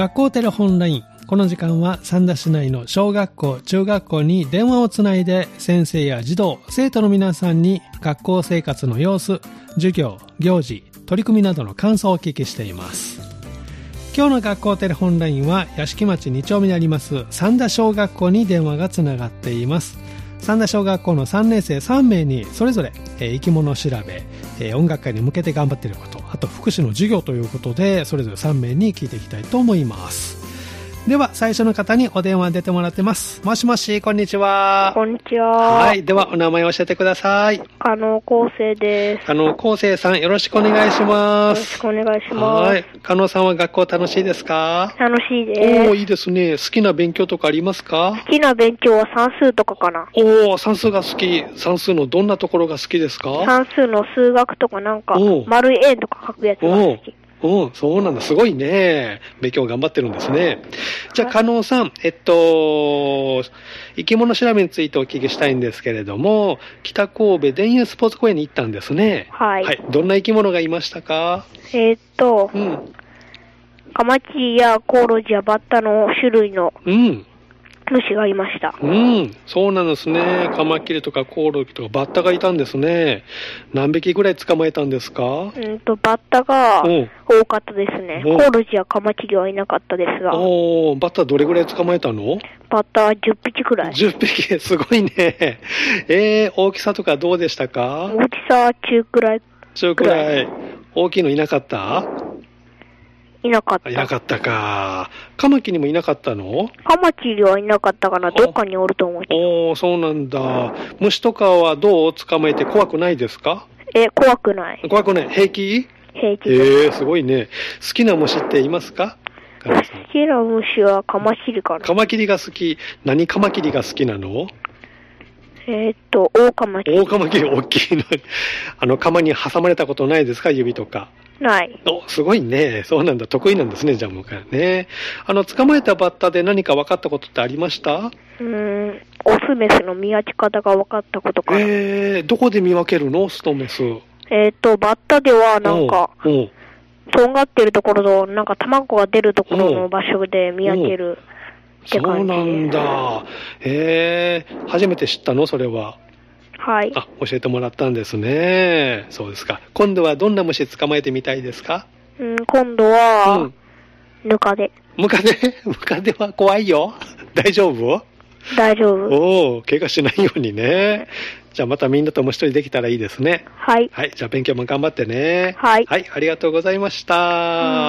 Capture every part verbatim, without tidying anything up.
学校テレホンライン。この時間は三田市内の小学校、中学校に電話をつないで先生や児童、生徒の皆さんに学校生活の様子、授業、行事、取り組みなどの感想をお聞きしています。今日の学校テレホンラインは屋敷町に丁目にあります三田小学校に電話がつながっています。三田小学校のさんねん生さん名にそれぞれ、えー、生き物調べ、えー、音楽会に向けて頑張っていること、あと福祉の授業ということでそれぞれさん名に聞いていきたいと思います。では最初の方にお電話出てもらってます。もしもし、こんにちは。 こんにちは。 はい、ではお名前を教えてください。 加納康生です。 加納康生さん、よろしくお願いします。 よろしくお願いします。 はい、加納さんは学校楽しいですか？ 楽しいです。 おー、いいですね。好きな勉強とかありますか？ 好きな勉強は算数とかかな。 おー、算数が好き。算数のどんなところが好きですか？ 算数の数学とかなんか丸い円とか書くやつが好き。 うん、そうなんだ。すごいね。勉強頑張ってるんですね。じゃあ、加納さん、えっと、生き物調べについてお聞きしたいんですけれども、北神戸田園スポーツ公園に行ったんですね。 はい。 はい。どんな生き物がいましたか？ えー、っと、 うん。 カマキリやコオロギやバッタの種類の、うん。虫がいました。 うん、そうなんですね。カマキリとかコオロギとかバッタがいたんですね。何匹ぐらい捕まえたんですか？ うんと、バッタが多かったですね。コオロギやカマキリはいなかったですが。 おー、バッタどれぐらい捕まえたの？ バッタはじゅっぴきくらい。 じゅっぴき、すごいね。えー、大きさとかどうでしたか？ 大きさは中くらい。 中くらい。大きいのいなかった？ いなかった。 いなかったか。カマキリもいなかったの？ カマキリはいなかったかな。どっかにおると思う。 おー、そうなんだ。虫とかはどう捕まえて怖くないですか？ え、怖くない。 怖くない。平気？ 平気です。えー、すごいね。好きな虫っていますか？ 好きな虫はカマキリかな。 カマキリが好き。何カマキリが好きなの？ えー、っと、オオカマキリ。 オオカマキリ大きいの。あの、釜に挟まれたことないですか？指とか。 ない。 お、すごいね。そうなんだ。得意なんですね、じゃあもうからね。あの、捕まえたバッタで何か分かったことってありました？ うーん、オスメスの見分け方が分かったことかな。 えー、どこで見分けるの？オスとメス。 えー、っと、バッタではなんか、とんがってるところと、なんか卵が出るところの場所で見分けるって感じ。 そうなんだ。えー、初めて知ったの？それは。 はい。 あ、教えてもらったんですね。そうですか。今度はどんな虫捕まえてみたいですか？ うん、今度は、うん、ムカデ。 ムカデ？ムカデは怖いよ。大丈夫？ 大丈夫。 おー、怪我しないようにね。じゃあまたみんなとも一人できたらいいですね。 はい。 はい。じゃあ勉強も頑張ってね。 はい。 はい。ありがとうございました。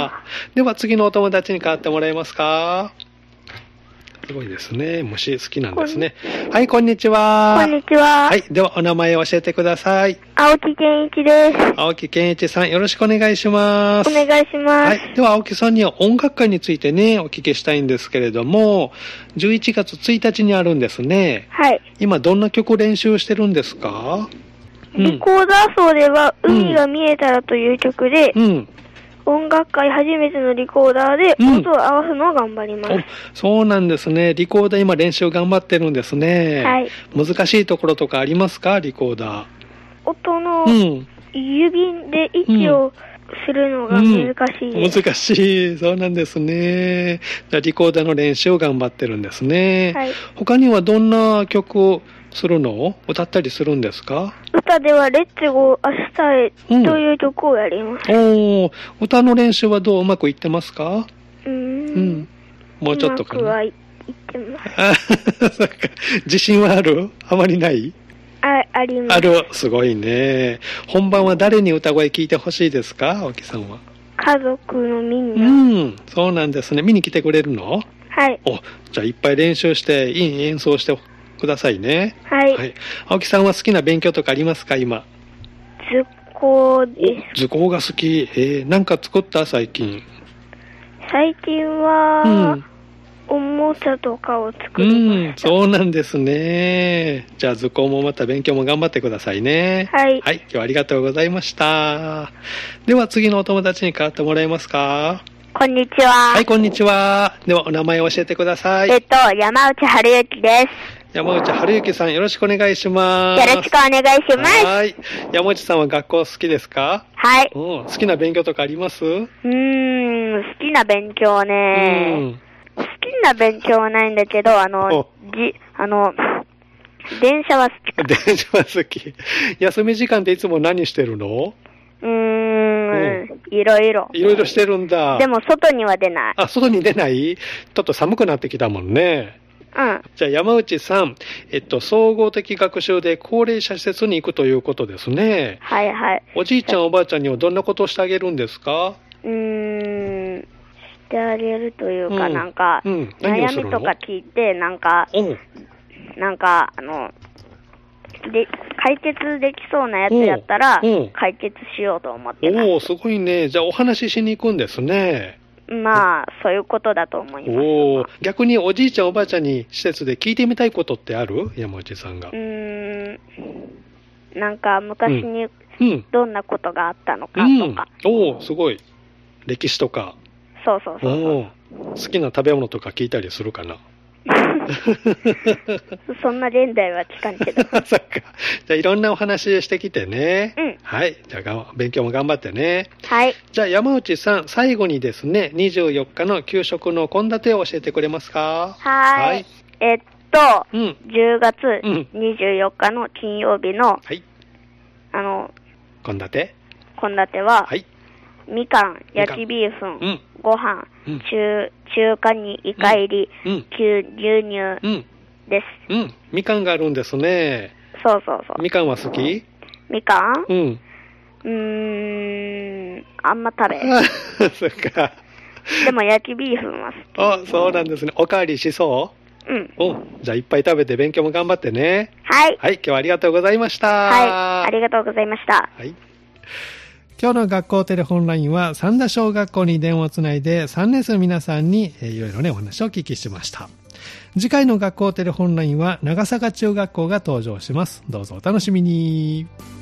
では次のお友達に代わってもらえますか？すごいですね。虫好きなんですね。はい、こんにちは。 こんにちは。 はい、ではお名前を教えてください。 青木健一です。 青木健一さん、よろしくお願いします。 お願いします。 はい、では青木さんには音楽会についてね、お聞きしたいんですけれども、じゅういちがつついたちにあるんですね。 はい。 今どんな曲練習してるんですか？ リコーダー奏では、海が見えたらという曲で、うんうん音楽会初めてのリコーダーで音を合わすのを頑張ります、うん、 そうなんですね。リコーダー今練習頑張ってるんですね。はい。難しいところとかありますか？リコーダー。 音の指で息をするのが難しいです、 うんうん、難しい。そうなんですね。じゃあリコーダーの練習を頑張ってるんですね。はい。他にはどんな曲をするの？歌ったりするんですか？ 歌ではレッツゴー明日へという曲をやります、うん、 おー、歌の練習はどううまくいってますか？ うーん、うん、 もうちょっとかな。 うまくはいってます。 そっか。自信はある？あまりない？ あ、あります。 ある。すごいね。本番は誰に歌声聞いてほしいですか？青木さんは。 家族のみんな。 うん、そうなんですね。見に来てくれるの？ はい。 お、じゃあいっぱい練習していい演奏してくださいね。 はい。はい。 青木さんは好きな勉強とかありますか？今。 図工です。 図工が好き。えー、なんか作った最近。 最近は、うん、おもちゃとかを作りました。 うん、そうなんですね。じゃあ図工もまた勉強も頑張ってくださいね。 はい。 はい、今日はありがとうございました。では次のお友達に代わってもらえますか？ こんにちは。 はい、こんにちは。ではお名前を教えてください。 えっと、山内春之です。 山内春之さん、よろしくお願いします。 よろしくお願いします。 はい。山内さんは学校好きですか？ はい。 うん、好きな勉強とかあります？うーん、 ん、好きな勉強ね、うん、好きな勉強はないんだけど、あの、じ、あの、電車は好きか。 電車は好き。休み時間っていつも何してるの？ うーん、いろいろ。 いろいろしてるんだ。 でも外には出ない。 あ、外に出ない？ちょっと寒くなってきたもんね。 うん。 じゃあ山内さん、えっと、総合的学習で高齢者施設に行くということですね。 はいはい。 おじいちゃんおばあちゃんにはどんなことをしてあげるんですか？ うーん、してあげるというか、うん、なんか、うん、悩みとか聞いて、なんか、なんか、あの、で解決できそうなやつやったら、解決しようと思ってます。 おお、すごいね。じゃあお話ししに行くんですね。 まあ、そういうことだと思います。 お逆におじいちゃんおばあちゃんに施設で聞いてみたいことってある？山内さんが。 うーん、なんか昔にどんなことがあったのかとか。 うんうん、おお、すごい。歴史とか。 そうそうそうそう。 好きな食べ物とか聞いたりするかな？ そんな現代は聞かんけど。 そっか。じゃあいろんなお話してきてね。 うん。 はい。じゃあ勉強も頑張ってね。 はい。 じゃあ山内さん、最後にですね、にじゅうよっかの給食の献立を教えてくれますか？ はい。はい。えっと、うん、じゅうがつにじゅうよっかの金曜日の、 はい。 あの、 献立献立は、 はい。 みかん、焼きビーフン、うん、ご飯、うん、中、中華にイカ入り、うん、牛乳です、 うん。うん。みかんがあるんですね。 そうそうそう。 みかんは好き？ みかん？ うん。 うーん、あんま食べ。 そっか。 でも焼きビーフンは好き。あ、そうなんですね。おかわりしそう？うん。お、じゃあいっぱい食べて勉強も頑張ってね。 はい。 はい、今日はありがとうございました。 はい、ありがとうございました。 はい。今日の学校テレホンラインは三田小学校に電話をつないでさんねん生の皆さんにいろいろねお話をお聞きしました。次回の学校テレホンラインは長坂中学校が登場します。どうぞお楽しみに。